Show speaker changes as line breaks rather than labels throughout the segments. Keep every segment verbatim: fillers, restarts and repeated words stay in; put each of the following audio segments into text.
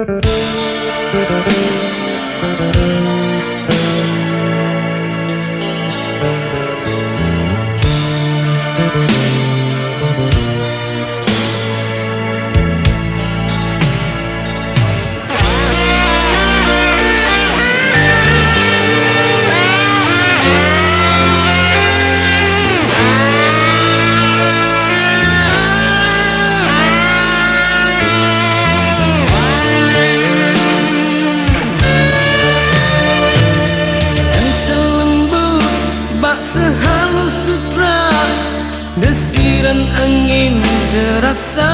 Sehalus sutra, desiran angin terasa,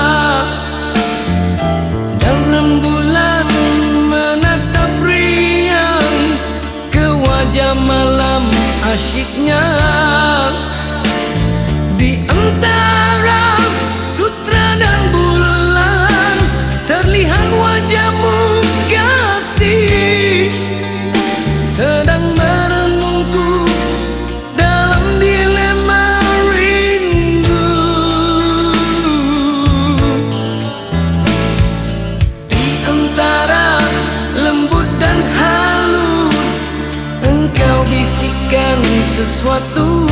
dan rembulan menatap riang ke wajah malam asyiknya. Di antara sutra dan bulan terlihat wajahmu kasih, sedang merenungku dalam dilema rindu. Di antara lembut dan halus, engkau bisikkan sesuatu.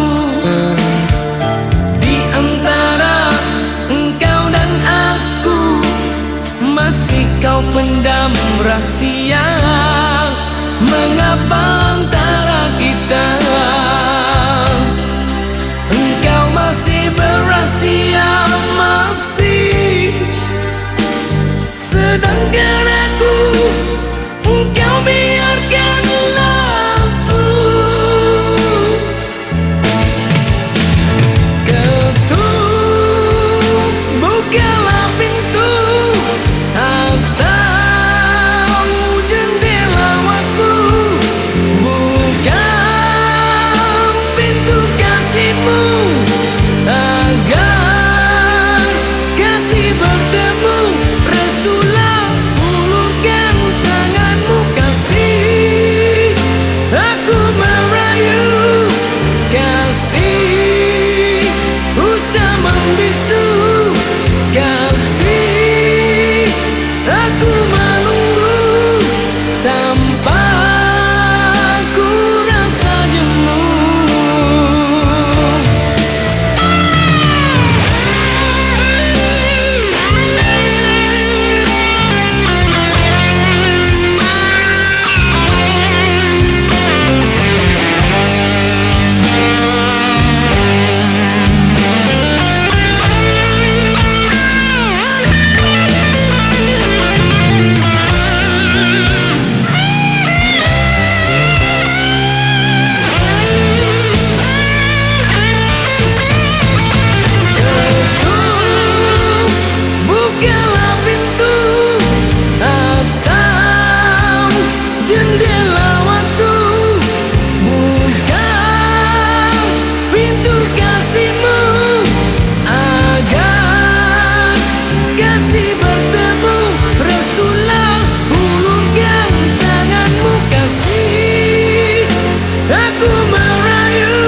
Di antara engkau dan aku, masih kau pendam rahasia. Mengapa antara kita engkau masih berasia, masih, sedangkan aku engkau biarkan langsung. Ketuk, bukalah pintu atau jendela waktu, buka pintu kasihmu agar kasih bertemu. Restulah, ulurkan tanganmu kasih, aku merayu kasih, usah membisu kasih, aku menunggu tanpa ku rasa jemu. Bukalah pintu atau jendela waktu, buka pintu kasihmu agar kasih bertemu. Restulah, ulurkan tanganmu kasih, aku merayu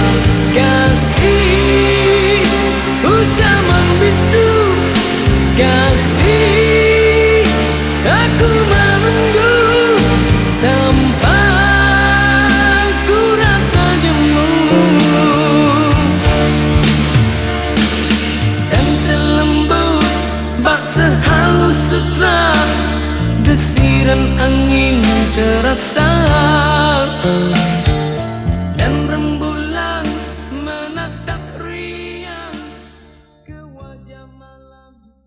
kasih, usah membisu kasih, aku menunggu tanpa ku rasa jemu. Dan selembut bak sehalus sutra, desiran angin terasa.